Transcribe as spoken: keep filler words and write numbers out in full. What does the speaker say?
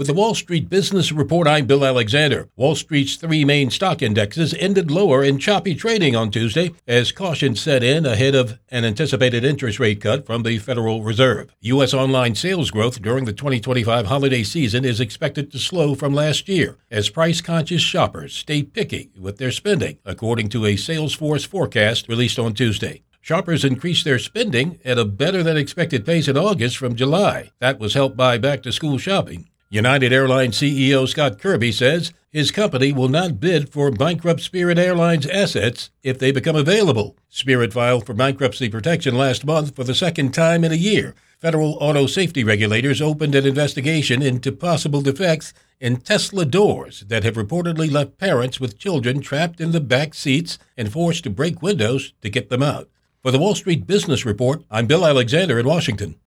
With the Wall Street Business Report, I'm Bill Alexander. Wall Street's three main stock indexes ended lower in choppy trading on Tuesday as caution set in ahead of an anticipated interest rate cut from the Federal Reserve. U S online sales growth during the twenty twenty-five holiday season is expected to slow from last year as price-conscious shoppers stay picky with their spending, according to a Salesforce forecast released on Tuesday. Shoppers increased their spending at a better-than-expected pace in August from July. That was helped by back-to-school shopping. United Airlines C E O Scott Kirby says his company will not bid for bankrupt Spirit Airlines assets if they become available. Spirit filed for bankruptcy protection last month for the second time in a year. Federal auto safety regulators opened an investigation into possible defects in Tesla doors that have reportedly left parents with children trapped in the back seats and forced to break windows to get them out. For the Wall Street Business Report, I'm Bill Alexander in Washington.